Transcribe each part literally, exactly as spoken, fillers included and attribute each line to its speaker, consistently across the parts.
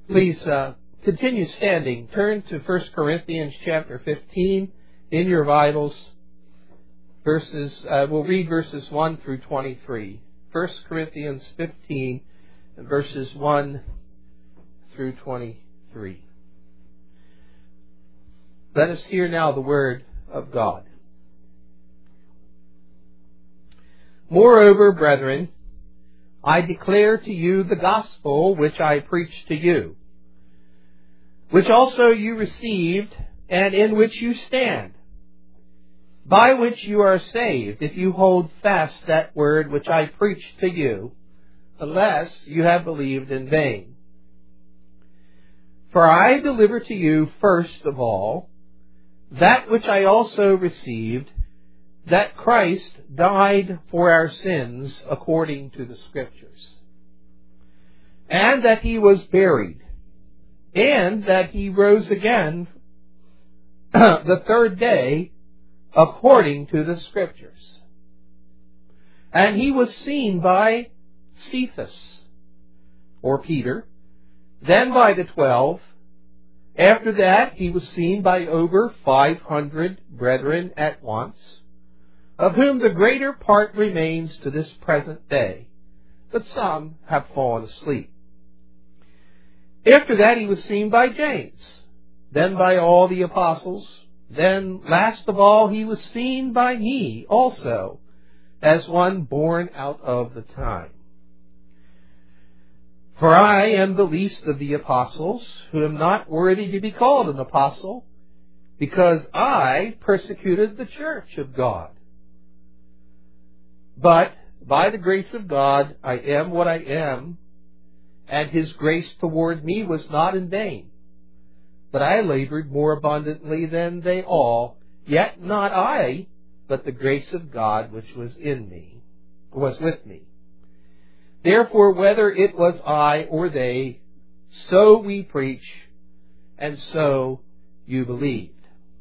Speaker 1: Please uh, continue standing. Turn to First Corinthians chapter fifteen in your Bibles. Verses, uh, we'll read verses one through twenty-three. First Corinthians fifteen, verses one through twenty-three. Let us hear now the word of God. Moreover, brethren, I declare to you the gospel which I preached to you, which also you received, and in which you stand, by which you are saved, if you hold fast that word which I preached to you, unless you have believed in vain. For I delivered to you first of all that which I also received, that Christ died for our sins according to the Scriptures, and that He was buried, and that He rose again the third day according to the Scriptures. And He was seen by Cephas, or Peter, then by the twelve. After that, He was seen by over five hundred brethren at once, of whom the greater part remains to this present day, but some have fallen asleep. After that, He was seen by James, then by all the apostles. Then, last of all, He was seen by me also, as one born out of the time. For I am the least of the apostles, who am not worthy to be called an apostle, because I persecuted the church of God. But by the grace of God, I am what I am, and His grace toward me was not in vain. But I labored more abundantly than they all, yet not I, but the grace of God which was in me, was with me. Therefore, whether it was I or they, so we preach, and so you believed.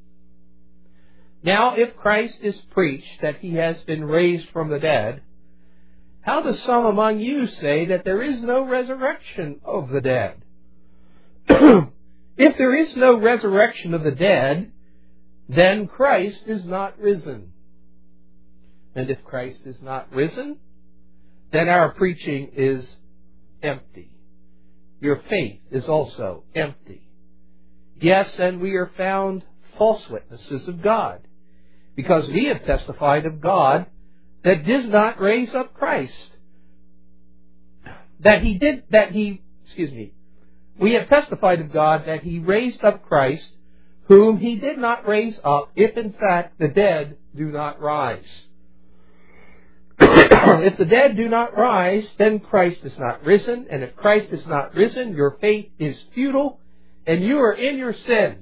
Speaker 1: Now, if Christ is preached that He has been raised from the dead, how do some among you say that there is no resurrection of the dead? If there is no resurrection of the dead, then Christ is not risen. And if Christ is not risen, then our preaching is empty. Your faith is also empty. Yes, and we are found false witnesses of God, because we have testified of God that did not raise up Christ. That He did, that He, excuse me, we have testified of God that He raised up Christ, whom He did not raise up, if in fact the dead do not rise. If the dead do not rise, then Christ is not risen, and if Christ is not risen, your faith is futile, and you are in your sins.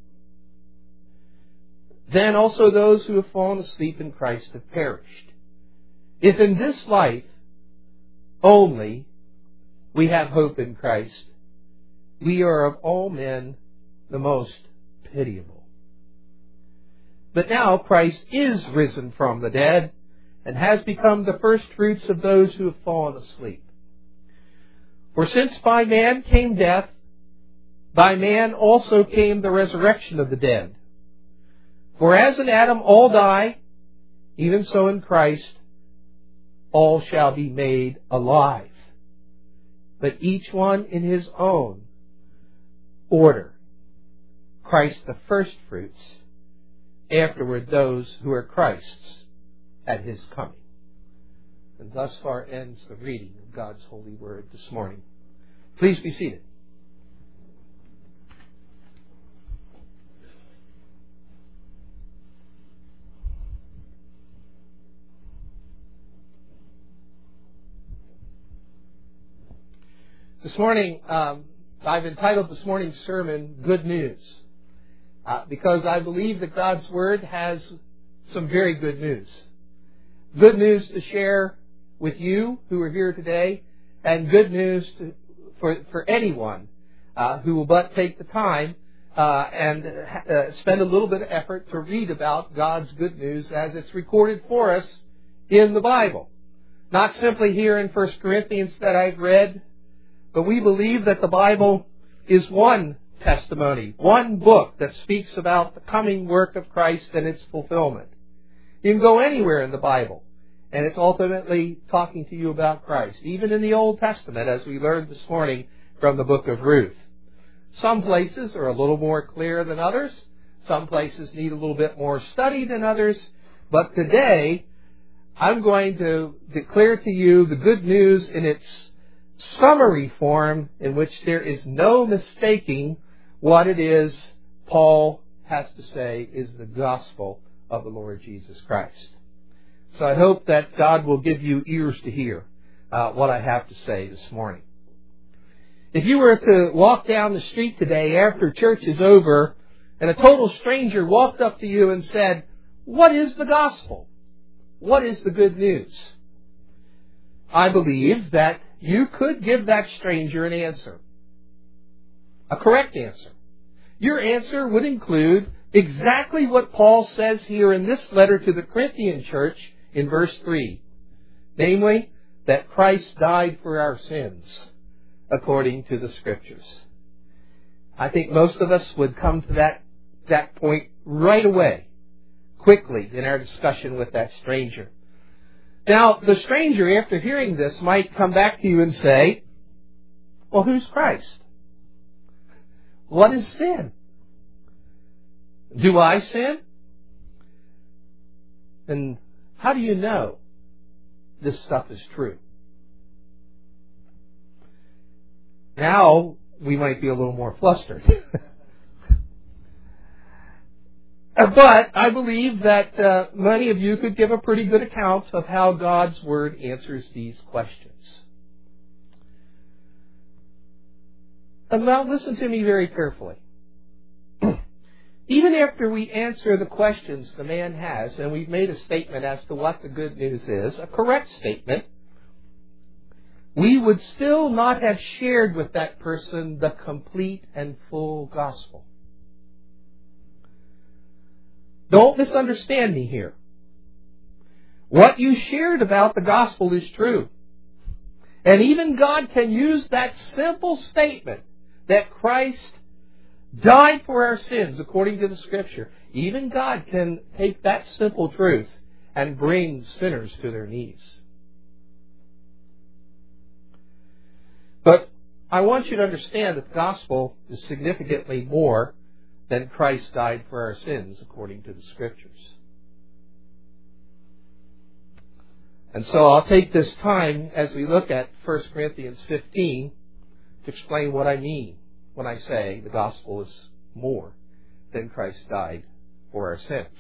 Speaker 1: Then also those who have fallen asleep in Christ have perished. If in this life only we have hope in Christ, we are of all men the most pitiable. But now Christ is risen from the dead, and has become the first fruits of those who have fallen asleep. For since by man came death, by man also came the resurrection of the dead. For as in Adam all die, even so in Christ all shall be made alive, but each one in his own order. Christ the first fruits, afterward those who are Christ's at His coming. And thus far ends the reading of God's holy word this morning. Please be seated. This morning, um, I've entitled this morning's sermon, Good News, uh, because I believe that God's Word has some very good news. Good news to share with you who are here today, and good news to, for, for anyone uh, who will but take the time uh, and uh, spend a little bit of effort to read about God's good news as it's recorded for us in the Bible. Not simply here in First Corinthians that I've read, but we believe that the Bible is one testimony, one book that speaks about the coming work of Christ and its fulfillment. You can go anywhere in the Bible, and it's ultimately talking to you about Christ, even in the Old Testament, as we learned this morning from the book of Ruth. Some places are a little more clear than others. Some places need a little bit more study than others. But today, I'm going to declare to you the good news in its summary form, in which there is no mistaking what it is Paul has to say is the gospel of the Lord Jesus Christ. So I hope that God will give you ears to hear uh, what I have to say this morning. If you were to walk down the street today after church is over, and a total stranger walked up to you and said, "What is the gospel? What is the good news?" I believe that you could give that stranger an answer, a correct answer. Your answer would include exactly what Paul says here in this letter to the Corinthian church in verse three, namely, that Christ died for our sins according to the Scriptures. I think most of us would come to that, that point right away, quickly, in our discussion with that stranger. Now, the stranger, after hearing this, might come back to you and say, "Well, who's Christ? What is sin? Do I sin? And how do you know this stuff is true?" Now, we might be a little more flustered. But I believe that uh, many of you could give a pretty good account of how God's Word answers these questions. And now listen to me very carefully. Even after we answer the questions the man has, and we've made a statement as to what the good news is, a correct statement, we would still not have shared with that person the complete and full gospel. Don't misunderstand me here. What you shared about the gospel is true. And even God can use that simple statement that Christ died for our sins according to the Scripture. Even God can take that simple truth and bring sinners to their knees. But I want you to understand that the gospel is significantly more than Christ died for our sins according to the Scriptures. And so I'll take this time as we look at First Corinthians fifteen to explain what I mean when I say the gospel is more than Christ died for our sins.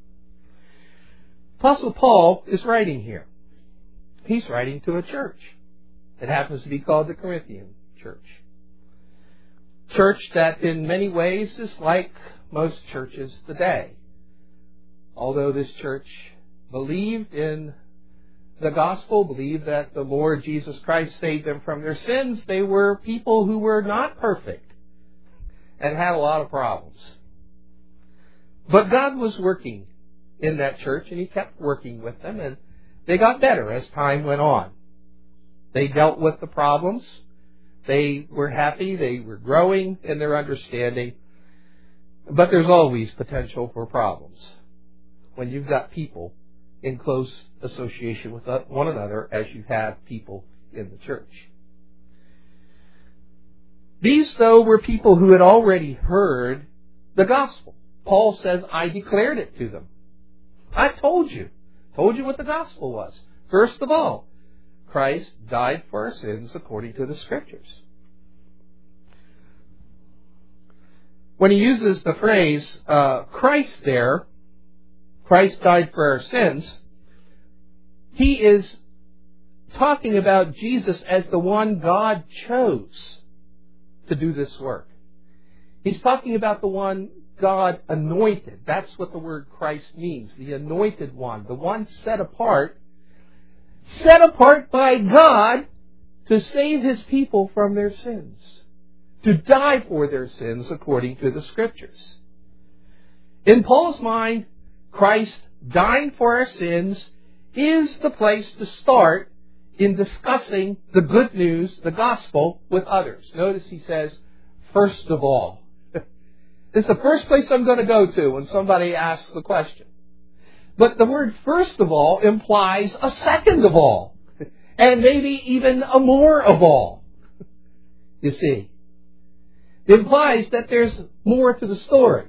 Speaker 1: Apostle Paul is writing here. He's writing to a church. It happens to be called the Corinthian church. Church that in many ways is like most churches today. Although this church believed in the gospel, believed that the Lord Jesus Christ saved them from their sins, they were people who were not perfect and had a lot of problems. But God was working in that church, and He kept working with them, and they got better as time went on. They dealt with the problems. They were happy. They were growing in their understanding. But there's always potential for problems when you've got people in close association with one another as you have people in the church. These, though, were people who had already heard the gospel. Paul says, I declared it to them. I told you. Told you what the gospel was. First of all, Christ died for our sins according to the Scriptures. When he uses the phrase, uh, Christ there, Christ died for our sins, he is talking about Jesus as the one God chose to do this work. He's talking about the one God anointed. That's what the word Christ means. The anointed one. The one set apart. Set apart by God to save His people from their sins. To die for their sins according to the Scriptures. In Paul's mind, Christ dying for our sins is the place to start in discussing the good news, the gospel, with others. Notice he says, first of all. It's the first place I'm going to go to when somebody asks the question. But the word first of all implies a second of all. And maybe even a more of all. You see. It implies that there's more to the story.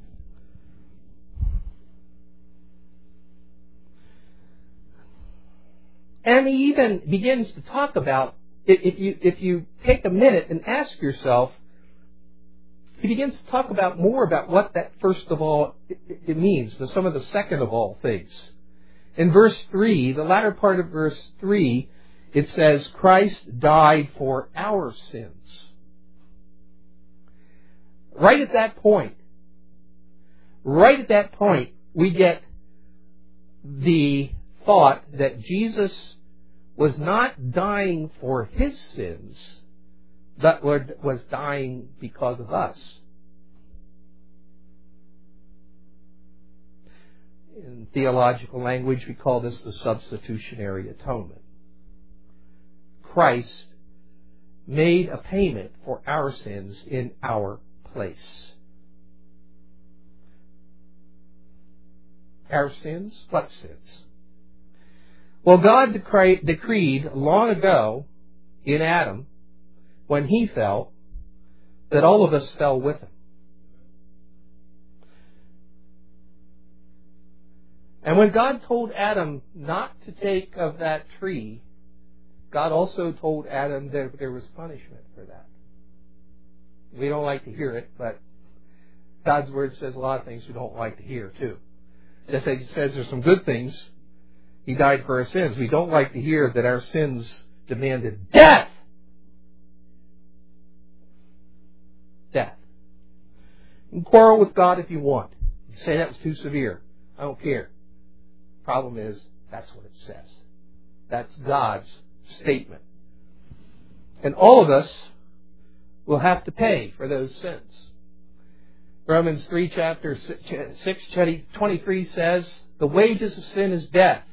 Speaker 1: And he even begins to talk about, if you, if you take a minute and ask yourself, he begins to talk about more about what that first of all it means, the, some of the second of all things. In verse three, the latter part of verse three, it says, Christ died for our sins. Right at that point, right at that point, we get the thought that Jesus was not dying for his sins, but was dying because of us. In theological language, we call this the substitutionary atonement. Christ made a payment for our sins in our place. Our sins? What sins? Well, God decreed, decreed long ago in Adam, when he fell, that all of us fell with him. And when God told Adam not to take of that tree, God also told Adam that there was punishment for that. We don't like to hear it, but God's Word says a lot of things we don't like to hear, too. Just as He says there's some good things. He died for our sins. We don't like to hear that our sins demanded death. Death. You can quarrel with God if you want. You say that was too severe. I don't care. Problem is, that's what it says. That's God's statement. And all of us will have to pay for those sins. Romans three, chapter six, twenty-three says, the wages of sin is death.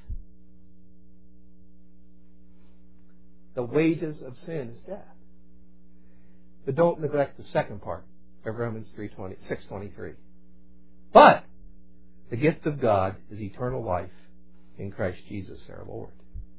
Speaker 1: The wages of sin is death. But don't neglect the second part of Romans three, six, twenty-three. But the gift of God is eternal life in Christ Jesus our Lord.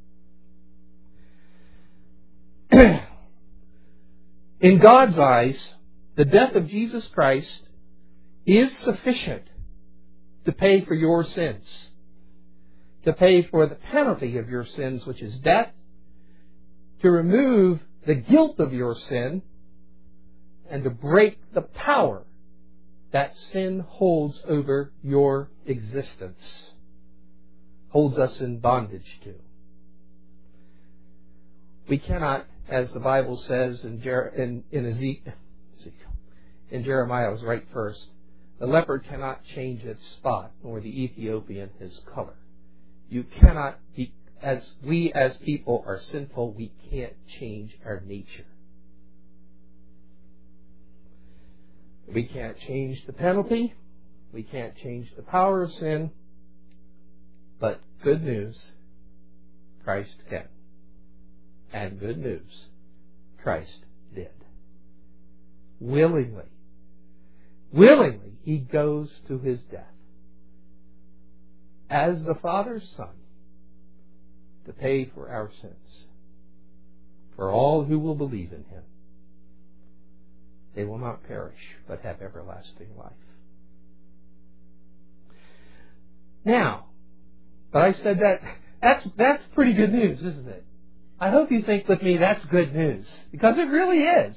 Speaker 1: In God's eyes, the death of Jesus Christ is sufficient to pay for your sins, to pay for the penalty of your sins, which is death, to remove the guilt of your sin, and to break the power that sin holds over your existence, holds us in bondage to. We cannot, as the Bible says in, Jer- in, in Ezekiel, in Jeremiah, I was right first, the leopard cannot change its spot, nor the Ethiopian his color. You cannot, be, as we as people are sinful, we can't change our nature. We can't change the penalty. We can't change the power of sin. But good news, Christ can. And good news, Christ did. Willingly. Willingly, He goes to His death. As the Father's Son, to pay for our sins. For all who will believe in Him. They will not perish, but have everlasting life. Now, but I said that, that's, that's pretty good news, isn't it? I hope you think with me that's good news, because it really is.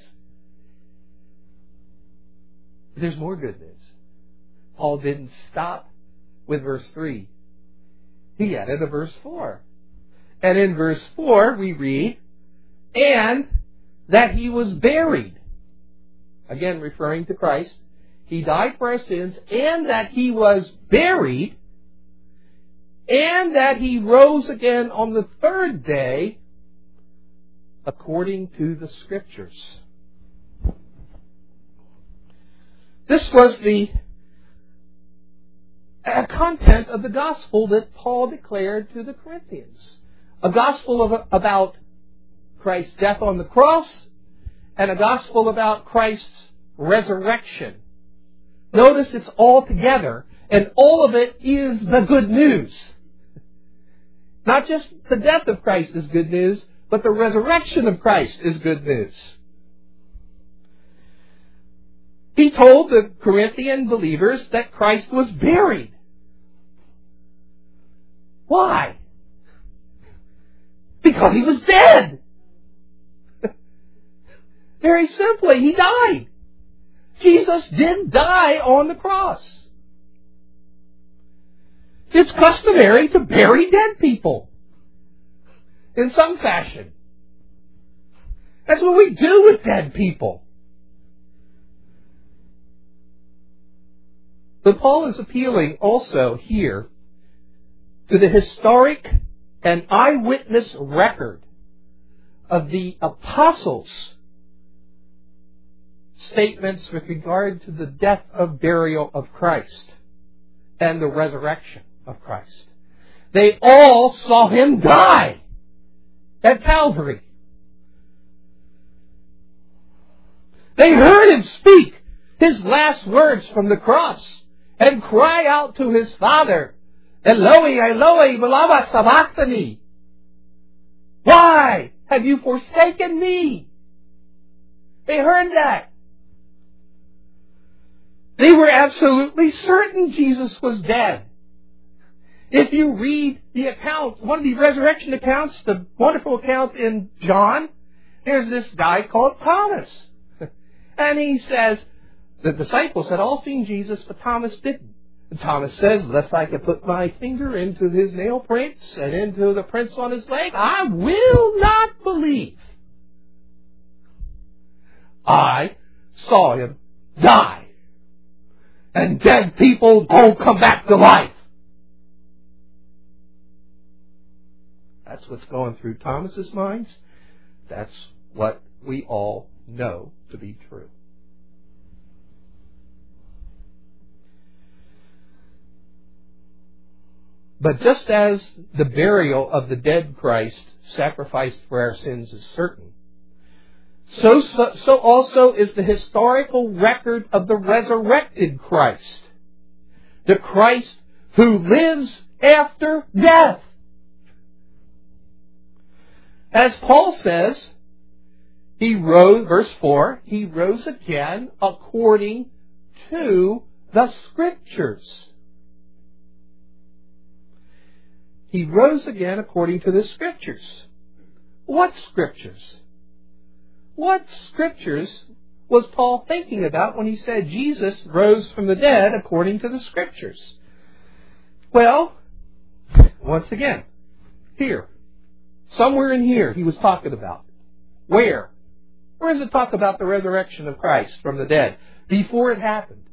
Speaker 1: There's more good news. Paul didn't stop with verse three. He added a verse four. And in verse four we read, and that He was buried. Again, referring to Christ. He died for our sins, and that He was buried, and that He rose again on the third day, according to the Scriptures. This was the uh, content of the gospel that Paul declared to the Corinthians. A gospel of, about Christ's death on the cross, and a gospel about Christ's resurrection. Notice it's all together, and all of it is the good news. Not just the death of Christ is good news, but the resurrection of Christ is good news. He told the Corinthian believers that Christ was buried. Why? Because he was dead. Very simply, he died. Jesus did die on the cross. It's customary to bury dead people in some fashion. That's what we do with dead people. But Paul is appealing also here to the historic and eyewitness record of the apostles' statements with regard to the death of burial of Christ and the resurrection of Christ. They all saw him die at Calvary. They heard him speak his last words from the cross and cry out to his Father, Eloi, Eloi, lama sabachthani. Why have you forsaken me? They heard that. They were absolutely certain Jesus was dead. If you read the account, one of the resurrection accounts, the wonderful account in John, there's this guy called Thomas. And he says, the disciples had all seen Jesus, but Thomas didn't. And Thomas says, unless I can put my finger into his nail prints and into the prints on his leg, I will not believe. I saw him die. And dead people don't come back to life. That's what's going through Thomas's minds. That's what we all know to be true. But just as the burial of the dead Christ sacrificed for our sins is certain, so, so, so also is the historical record of the resurrected Christ. The Christ who lives after death. As Paul says, he rose, verse four, he rose again according to the Scriptures. He rose again according to the Scriptures. What Scriptures? What Scriptures was Paul thinking about when he said Jesus rose from the dead according to the Scriptures? Well, once again, here. Somewhere in here he was talking about. Where? Where does it talk about the resurrection of Christ from the dead? Before it happened.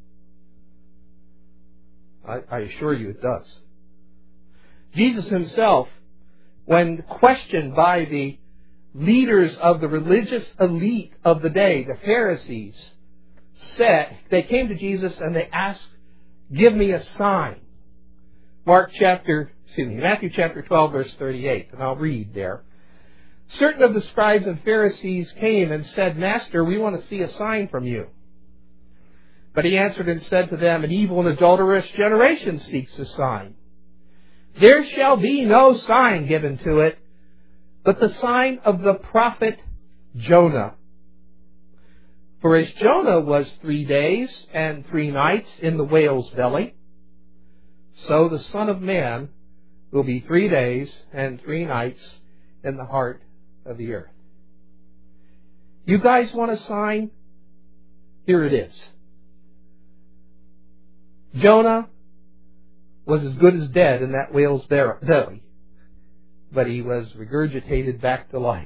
Speaker 1: I, I assure you it does. Jesus himself, when questioned by the leaders of the religious elite of the day, the Pharisees, said, they came to Jesus and they asked, give me a sign. Mark chapter, excuse me, Matthew chapter twelve, verse thirty-eight, and I'll read there. Certain of the scribes and Pharisees came and said, Master, we want to see a sign from you. But he answered and said to them, an evil and adulterous generation seeks a sign. There shall be no sign given to it, but the sign of the prophet Jonah. For as Jonah was three days and three nights in the whale's belly, so the Son of Man will be three days and three nights in the heart of the earth. You guys want a sign? Here it is. Jonah was as good as dead in that whale's belly, but he was regurgitated back to life.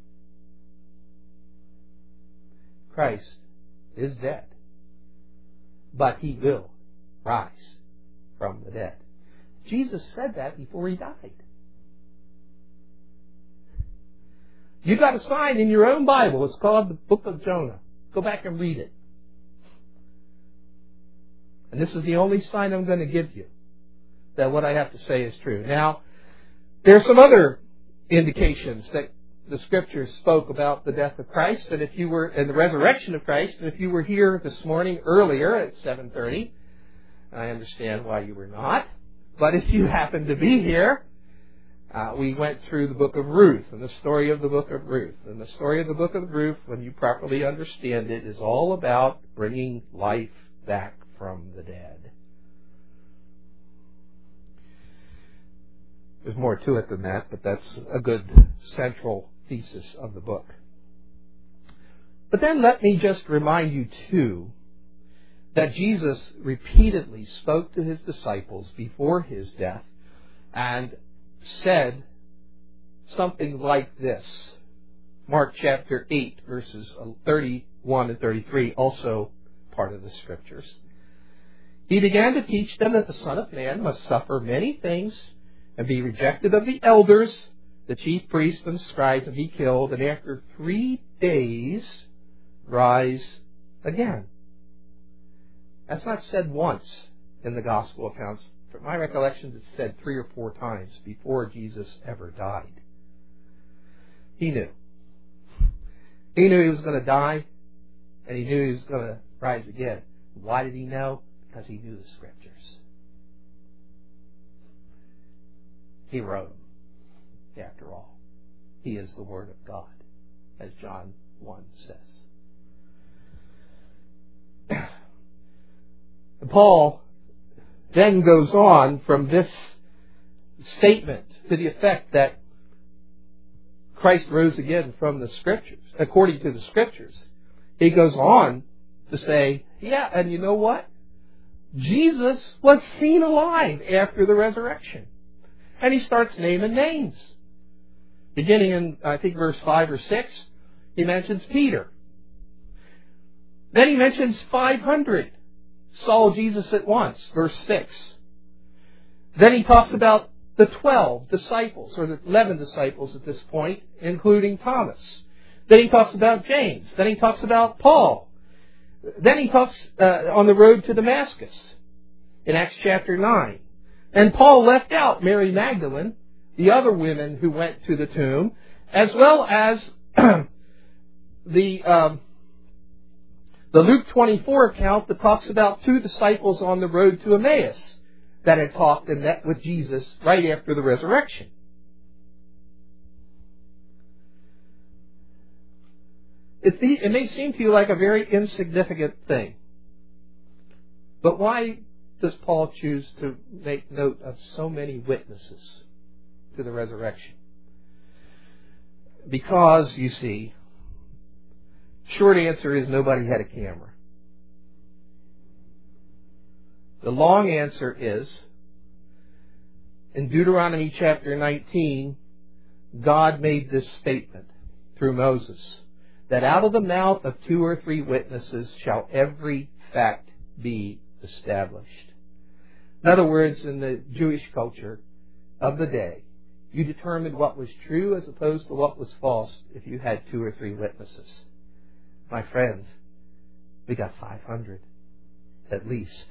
Speaker 1: Christ is dead, but he will rise from the dead. Jesus said that before he died. You got a sign in your own Bible. It's called the Book of Jonah. Go back and read it. And this is the only sign I'm going to give you that what I have to say is true. Now, there are some other indications that the Scriptures spoke about the death of Christ, and if you were and the resurrection of Christ, and if you were here this morning earlier at seven thirty, I understand why you were not. But if you happened to be here, uh, we went through the book of Ruth and the story of the book of Ruth. And the story of the book of Ruth, when you properly understand it, is all about bringing life back from the dead. There's more to it than that, but that's a good central thesis of the book. But then let me just remind you, too, that Jesus repeatedly spoke to His disciples before His death and said something like this. Mark chapter eight, verses thirty-one and thirty-three, also part of the Scriptures. He began to teach them that the Son of Man must suffer many things and be rejected of the elders, the chief priests and scribes, and be killed, and after three days rise again. That's not said once in the gospel accounts. From my recollection, it's said three or four times before Jesus ever died. He knew. He knew He was going to die, and He knew He was going to rise again. Why did He know? Because He knew the Scriptures. He wrote them, after all. He is the Word of God, as John one says. And Paul then goes on from this statement to the effect that Christ rose again from the Scriptures, according to the Scriptures. He goes on to say, yeah, and you know what? Jesus was seen alive after the resurrection. And he starts naming names. Beginning in, I think, verse five or six, he mentions Peter. Then he mentions five hundred saw Jesus at once, verse six. Then he talks about the twelve disciples, or the eleven disciples at this point, including Thomas. Then he talks about James. Then he talks about Paul. Then he talks uh, on the road to Damascus in Acts chapter nine. And Paul left out Mary Magdalene, the other women who went to the tomb, as well as the um, the Luke twenty-four account that talks about two disciples on the road to Emmaus that had talked and met with Jesus right after the resurrection. It, it may seem to you like a very insignificant thing, but why does Paul choose to make note of so many witnesses to the resurrection? Because, you see, short answer is nobody had a camera. The long answer is, in Deuteronomy chapter nineteen, God made this statement through Moses, that out of the mouth of two or three witnesses shall every fact be established. In other words, in the Jewish culture of the day, you determined what was true as opposed to what was false if you had two or three witnesses. My friends, we got five hundred, at least.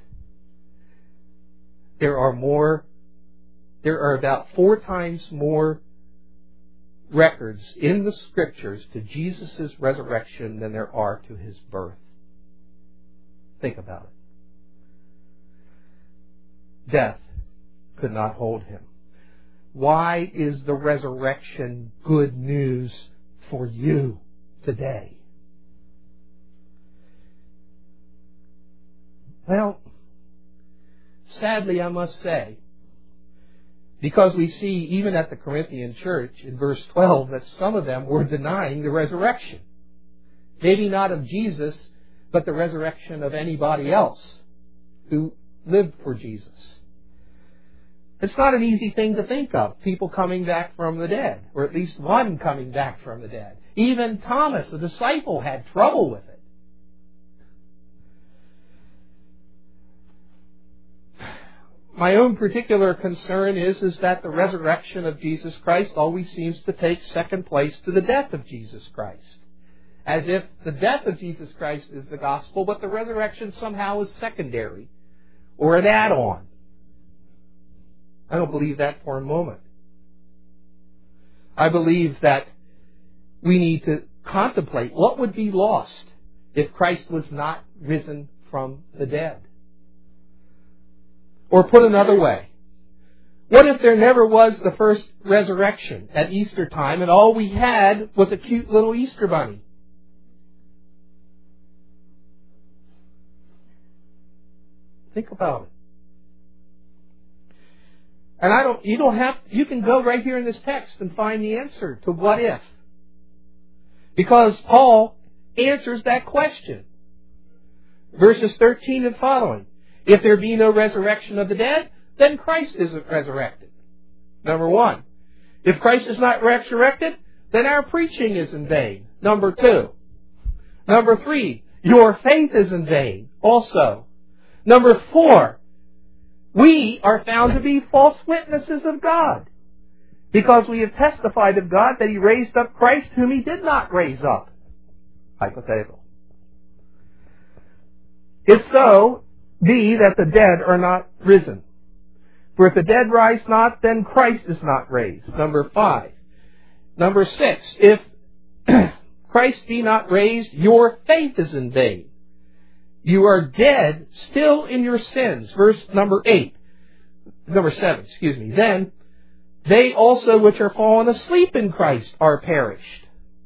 Speaker 1: There are more, there are about four times more records in the Scriptures to Jesus' resurrection than there are to His birth. Think about it. Death could not hold Him. Why is the resurrection good news for you today? Well, sadly I must say, because we see even at the Corinthian church in verse twelve that some of them were denying the resurrection. Maybe not of Jesus, but the resurrection of anybody else who lived for Jesus. It's not an easy thing to think of, people coming back from the dead, or at least one coming back from the dead. Even Thomas, the disciple, had trouble with it. My own particular concern is, is that the resurrection of Jesus Christ always seems to take second place to the death of Jesus Christ. As if the death of Jesus Christ is the gospel, but the resurrection somehow is secondary or an add-on. I don't believe that for a moment. I believe that we need to contemplate what would be lost if Christ was not risen from the dead. Or put another way, what if there never was the first resurrection at Easter time and all we had was a cute little Easter bunny? Think about it. And I don't, you don't have, you can go right here in this text and find the answer to what if. Because Paul answers that question. Verses thirteen and following. If there be no resurrection of the dead, then Christ isn't resurrected. Number one. If Christ is not resurrected, then our preaching is in vain. Number two. Number three. Your faith is in vain also. Number four. We are found to be false witnesses of God, because we have testified of God that He raised up Christ whom He did not raise up. Hypothetical. If so, be that the dead are not risen. For if the dead rise not, then Christ is not raised. Number five. Number six. If Christ be not raised, your faith is in vain. You are dead still in your sins. Verse number eight. Number seven, excuse me. Then they also which are fallen asleep in Christ are perished.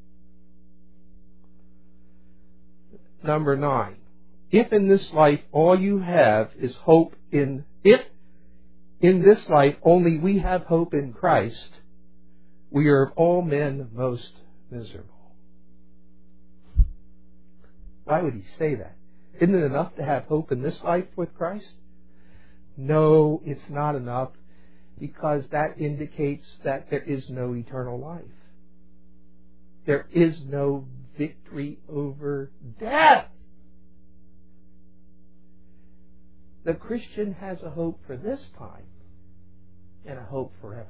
Speaker 1: Number nine. If in this life all you have is hope in, if in this life only we have hope in Christ, we are of all men most miserable. Why would he say that? Isn't it enough to have hope in this life with Christ? No, it's not enough, because that indicates that there is no eternal life. There is no victory over death. The Christian has a hope for this time and a hope forever.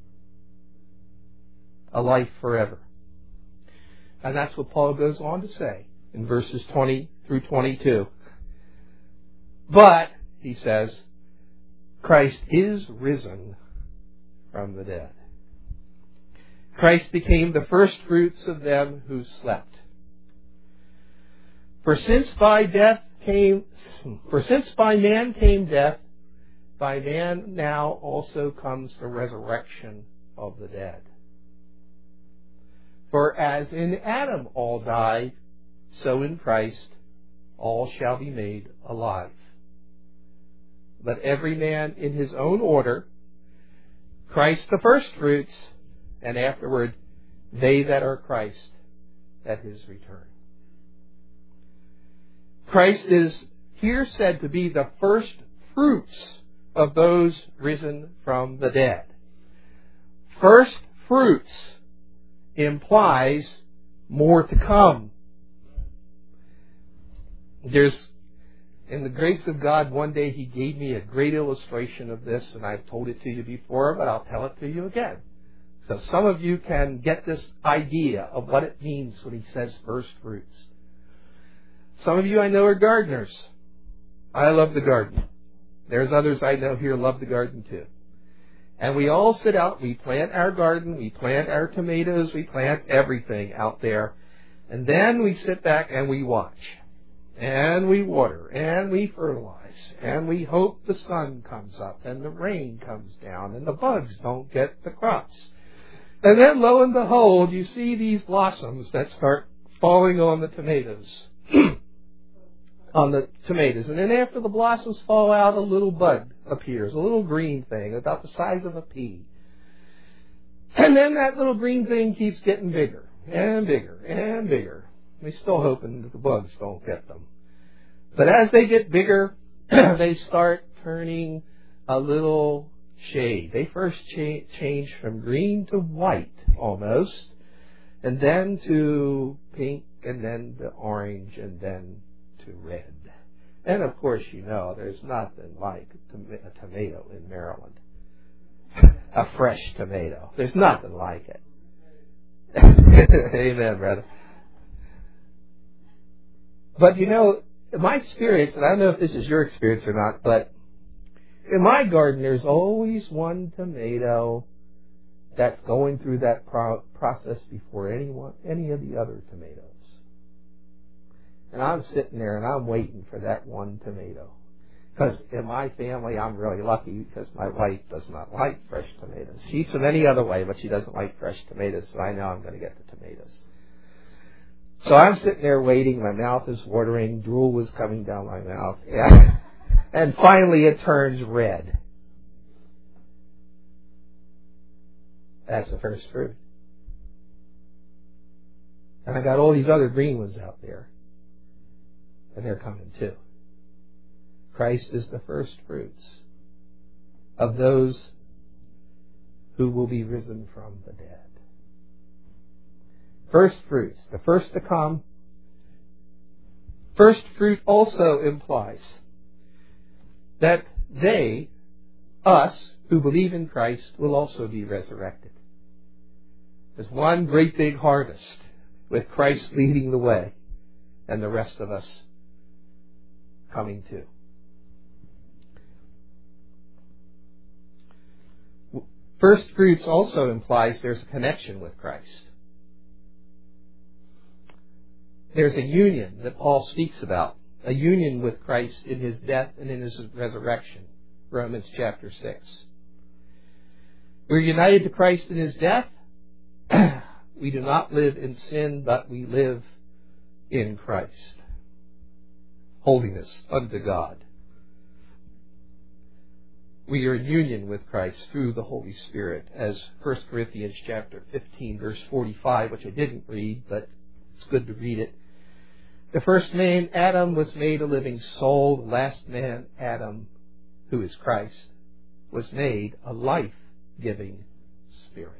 Speaker 1: A life forever. And that's what Paul goes on to say in verses twenty through twenty-two. But, he says, Christ is risen from the dead. Christ became the first fruits of them who slept. For since by death came, for since by man came death, by man now also comes the resurrection of the dead. For as in Adam all die, so in Christ all shall be made alive. But every man in his own order, Christ the firstfruits, and afterward they that are Christ at His return. Christ is here said to be the first fruits of those risen from the dead. First fruits implies more to come. There's, in the grace of God, one day He gave me a great illustration of this, and I've told it to you before, but I'll tell it to you again. So some of you can get this idea of what it means when He says first fruits. Some of you I know are gardeners. I love the garden. There's others I know here love the garden too. And we all sit out, we plant our garden, we plant our tomatoes, we plant everything out there. And then we sit back and we watch. And we water, and we fertilize, and we hope the sun comes up, and the rain comes down, and the bugs don't get the crops. And then, lo and behold, you see these blossoms that start falling on the tomatoes. on the tomatoes. And then after the blossoms fall out, a little bud appears, a little green thing, about the size of a pea. And then that little green thing keeps getting bigger, and bigger, and bigger. We're still hoping that the bugs don't get them. But as they get bigger, they start turning a little shade. They first cha- change from green to white, almost, and then to pink, and then to orange, and then to red. And of course, you know, there's nothing like a, tom- a tomato in Maryland. A fresh tomato. There's nothing like it. Amen, brother. But you know, in my experience, and I don't know if this is your experience or not, but in my garden there's always one tomato that's going through that pro- process before anyone, any of the other tomatoes. And I'm sitting there and I'm waiting for that one tomato. Because in my family, I'm really lucky because my wife does not like fresh tomatoes. She eats them any other way, but she doesn't like fresh tomatoes, so I know I'm going to get the tomatoes. So I'm sitting there waiting. My mouth is watering. Drool was coming down my mouth. And, and finally it turns red. That's the first fruit. And I got all these other green ones out there. And they're coming too. Christ is the first fruits of those who will be risen from the dead. First fruits, the first to come. First fruit also implies that they, us, who believe in Christ, will also be resurrected. There's one great big harvest with Christ leading the way and the rest of us coming too. First fruits also implies there's a connection with Christ. There's a union that Paul speaks about, a union with Christ in His death and in His resurrection, Romans chapter six. We're united to Christ in His death. We do not live in sin, but we live in Christ. Holiness unto God. We are in union with Christ through the Holy Spirit, as First Corinthians chapter fifteen, verse forty-five, which I didn't read, but it's good to read it. The first man, Adam, was made a living soul. The last man, Adam, who is Christ, was made a life-giving spirit.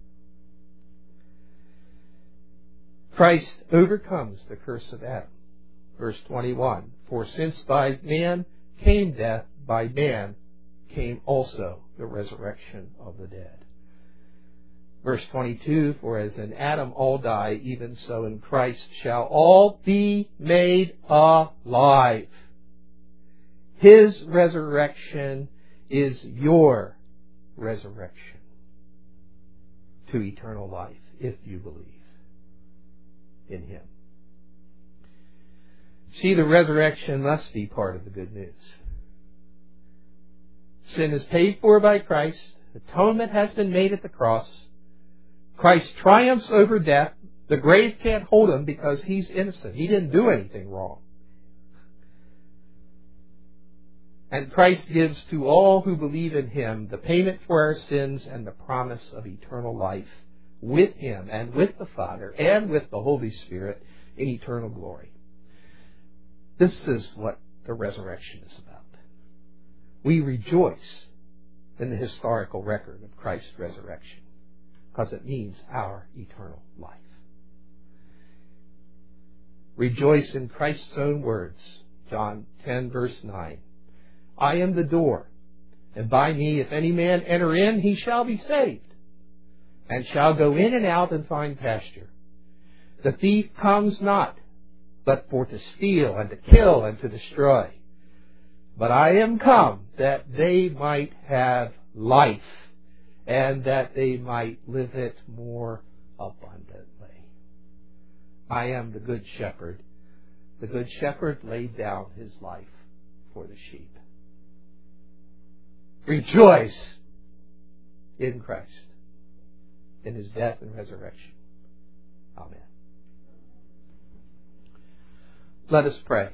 Speaker 1: Christ overcomes the curse of Adam. Verse twenty-one, for since by man came death, by man came also the resurrection of the dead. Verse twenty-two, for as in Adam all die, even so in Christ shall all be made alive. His resurrection is your resurrection to eternal life, if you believe in Him. See, the resurrection must be part of the good news. Sin is paid for by Christ. Atonement has been made at the cross. Christ triumphs over death. The grave can't hold Him because He's innocent. He didn't do anything wrong. And Christ gives to all who believe in Him the payment for our sins and the promise of eternal life with Him and with the Father and with the Holy Spirit in eternal glory. This is what the resurrection is about. We rejoice in the historical record of Christ's resurrection because it means our eternal life. Rejoice in Christ's own words, John ten, verse nine. I am the door, and by me, if any man enter in, he shall be saved, and shall go in and out and find pasture. The thief comes not, but for to steal and to kill and to destroy. But I am come that they might have life, and that they might live it more abundantly. I am the good shepherd. The good shepherd laid down his life for the sheep. Rejoice in Christ, in His death and resurrection. Amen. Let us pray.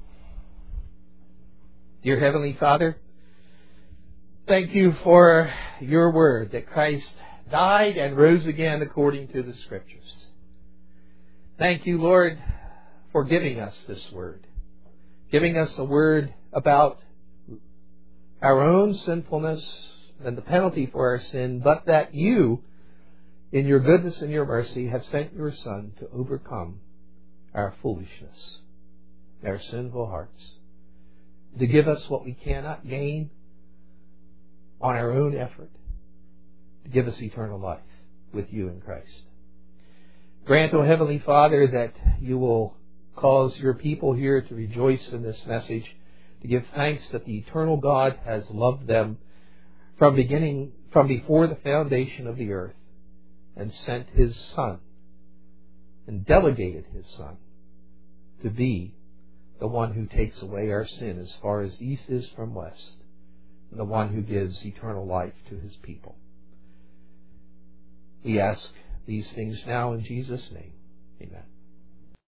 Speaker 1: Dear Heavenly Father, thank You for Your word that Christ died and rose again according to the Scriptures. Thank You, Lord, for giving us this word, giving us a word about our own sinfulness and the penalty for our sin, but that You, in Your goodness and Your mercy, have sent Your Son to overcome our foolishness, our sinful hearts, to give us what we cannot gain on our own effort, to give us eternal life with You in Christ. Grant, O Heavenly Father, that You will cause Your people here to rejoice in this message, to give thanks that the eternal God has loved them from beginning, from before the foundation of the earth, and sent His Son, and delegated His Son to be the one who takes away our sin as far as east is from west, and the one who gives eternal life to His people. We ask these things now in Jesus' name. Amen.